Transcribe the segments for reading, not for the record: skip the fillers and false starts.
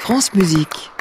France Musique.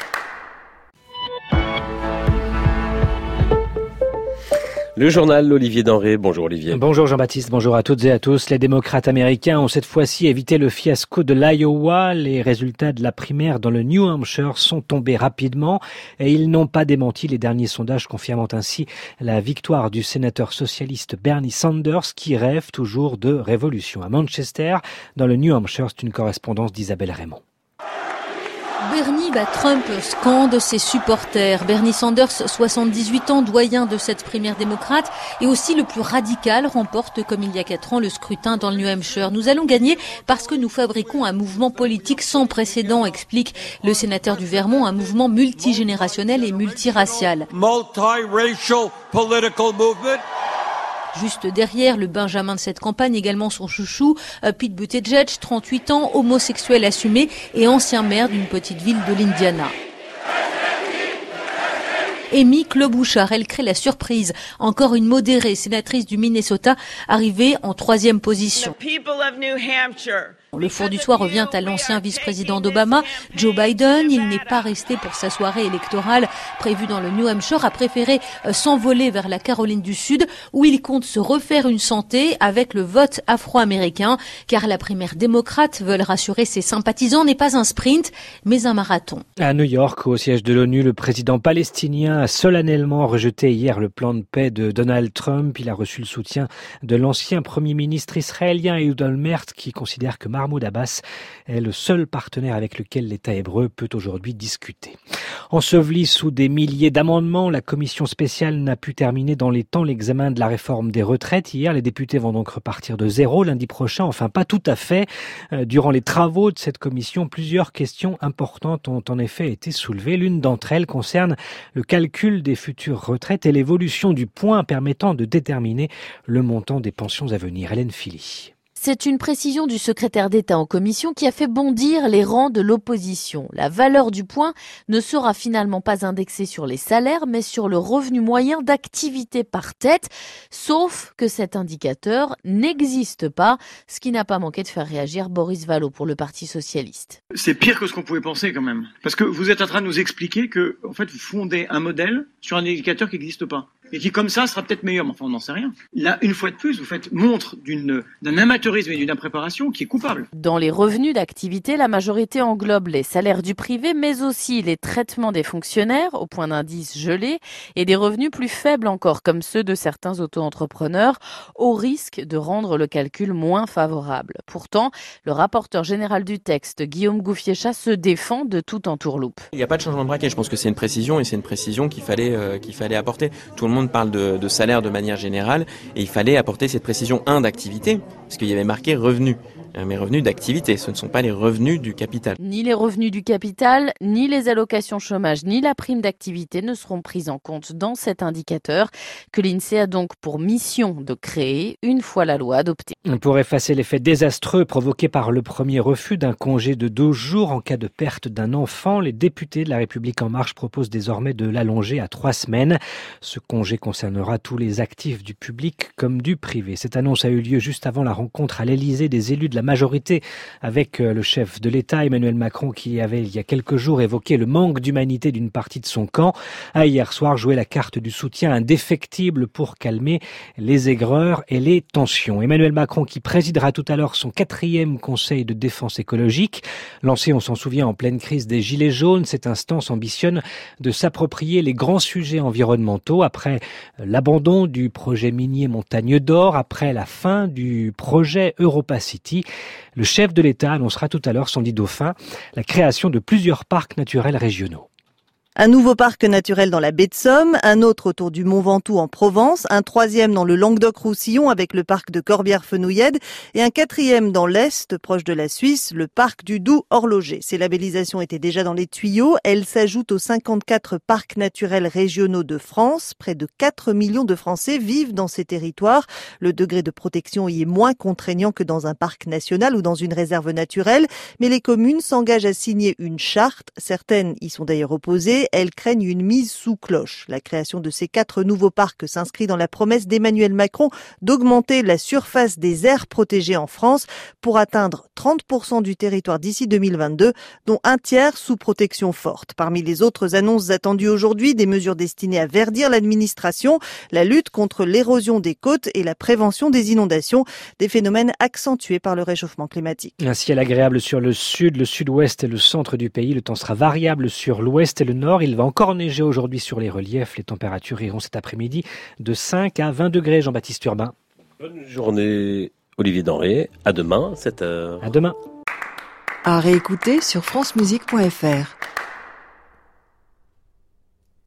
Le journal, Olivier Denré. Bonjour Olivier. Bonjour Jean-Baptiste, bonjour à toutes et à tous. Les démocrates américains ont cette fois-ci évité le fiasco de l'Iowa. Les résultats de la primaire dans le New Hampshire sont tombés rapidement et ils n'ont pas démenti les derniers sondages confirmant ainsi la victoire du sénateur socialiste Bernie Sanders qui rêve toujours de révolution. À Manchester, dans le New Hampshire, c'est une correspondance d'Isabelle Raymond. Bernie bat Trump, scandent ses supporters. Bernie Sanders, 78 ans, doyen de cette primaire démocrate, et aussi le plus radical, remporte comme il y a 4 ans le scrutin dans le New Hampshire. Nous allons gagner parce que nous fabriquons un mouvement politique sans précédent, explique le sénateur du Vermont, un mouvement multigénérationnel et multiracial. Multiracial political movement. Juste derrière, le Benjamin de cette campagne, également son chouchou, Pete Buttigieg, 38 ans, homosexuel assumé et ancien maire d'une petite ville de l'Indiana. Amy Klobuchar, elle crée la surprise. Encore une modérée sénatrice du Minnesota, arrivée en 3e position. Le four du soir revient à l'ancien vice-président d'Obama, Joe Biden. Il n'est pas resté pour sa soirée électorale prévue dans le New Hampshire, a préféré s'envoler vers la Caroline du Sud, où il compte se refaire une santé avec le vote afro-américain, car la primaire démocrate, veulent rassurer ses sympathisants, n'est pas un sprint, mais un marathon. À New York, au siège de l'ONU, le président palestinien a solennellement rejeté hier le plan de paix de Donald Trump. Il a reçu le soutien de l'ancien premier ministre israélien Ehud Olmert, qui considère que Mahmoud Abbas est le seul partenaire avec lequel l'État hébreu peut aujourd'hui discuter. Ensevelie sous des milliers d'amendements, la commission spéciale n'a pu terminer dans les temps l'examen de la réforme des retraites. Hier, les députés vont donc repartir de zéro lundi prochain. Enfin, pas tout à fait. Durant les travaux de cette commission, plusieurs questions importantes ont en effet été soulevées. L'une d'entre elles concerne le calcul des futures retraites et l'évolution du point permettant de déterminer le montant des pensions à venir. Hélène Philly. C'est une précision du secrétaire d'État en commission qui a fait bondir les rangs de l'opposition. La valeur du point ne sera finalement pas indexée sur les salaires, mais sur le revenu moyen d'activité par tête, sauf que cet indicateur n'existe pas, ce qui n'a pas manqué de faire réagir Boris Vallaud pour le Parti socialiste. C'est pire que ce qu'on pouvait penser quand même. Parce que vous êtes en train de nous expliquer que, en fait, vous fondez un modèle sur un indicateur qui n'existe pas. Et qui, comme ça, sera peut-être meilleur. Mais enfin, on n'en sait rien. Là, une fois de plus, vous faites montre d'un amateurisme et d'une impréparation qui est coupable. Dans les revenus d'activité, la majorité englobe les salaires du privé, mais aussi les traitements des fonctionnaires, au point d'indice gelé, et des revenus plus faibles encore, comme ceux de certains auto-entrepreneurs, au risque de rendre le calcul moins favorable. Pourtant, le rapporteur général du texte, Guillaume Gouffier-Cha, se défend de toute entourloupe. Il n'y a pas de changement de braquet. Je pense que c'est une précision, et c'est une précision qu'il fallait apporter. Tout le monde parle de salaire de manière générale et il fallait apporter cette précision d'activité, parce qu'il y avait marqué revenu. Mais revenus d'activité, ce ne sont pas les revenus du capital. Ni les revenus du capital, ni les allocations chômage, ni la prime d'activité ne seront prises en compte dans cet indicateur que l'INSEE a donc pour mission de créer une fois la loi adoptée. Pour effacer l'effet désastreux provoqué par le premier refus d'un congé de 12 jours en cas de perte d'un enfant, les députés de La République En Marche proposent désormais de l'allonger à 3 semaines. Ce congé concernera tous les actifs du public comme du privé. Cette annonce a eu lieu juste avant la rencontre à l'Élysée des élus de la majorité avec le chef de l'État, Emmanuel Macron, qui avait il y a quelques jours évoqué le manque d'humanité d'une partie de son camp, a hier soir joué la carte du soutien indéfectible pour calmer les aigreurs et les tensions. Emmanuel Macron qui présidera tout à l'heure son 4e conseil de défense écologique. Lancé, on s'en souvient, en pleine crise des Gilets jaunes, cette instance ambitionne de s'approprier les grands sujets environnementaux après l'abandon du projet minier Montagne d'Or, après la fin du projet Europa City. Le chef de l'État annoncera tout à l'heure, son dit dauphin, la création de plusieurs parcs naturels régionaux. Un nouveau parc naturel dans la baie de Somme, un autre autour du Mont Ventoux en Provence, un 3e dans le Languedoc-Roussillon avec le parc de Corbière-Fenouillèdes et un 4e dans l'Est, proche de la Suisse, le parc du Doubs-Horloger. Ces labellisations étaient déjà dans les tuyaux. Elles s'ajoutent aux 54 parcs naturels régionaux de France. Près de 4 millions de Français vivent dans ces territoires. Le degré de protection y est moins contraignant que dans un parc national ou dans une réserve naturelle. Mais les communes s'engagent à signer une charte. Certaines y sont d'ailleurs opposées. elles craignent une mise sous cloche. La création de ces 4 nouveaux parcs s'inscrit dans la promesse d'Emmanuel Macron d'augmenter la surface des aires protégées en France pour atteindre 30% du territoire d'ici 2022, dont un tiers sous protection forte. Parmi les autres annonces attendues aujourd'hui, des mesures destinées à verdir l'administration, la lutte contre l'érosion des côtes et la prévention des inondations, des phénomènes accentués par le réchauffement climatique. Un ciel agréable sur le sud, le sud-ouest et le centre du pays. Le temps sera variable sur l'ouest et le nord. Il va encore neiger aujourd'hui sur les reliefs. Les températures iront cet après-midi de 5 à 20 degrés. Jean-Baptiste Urbain. Bonne journée, Olivier Denré. À demain, 7h. À demain. À réécouter sur francemusique.fr.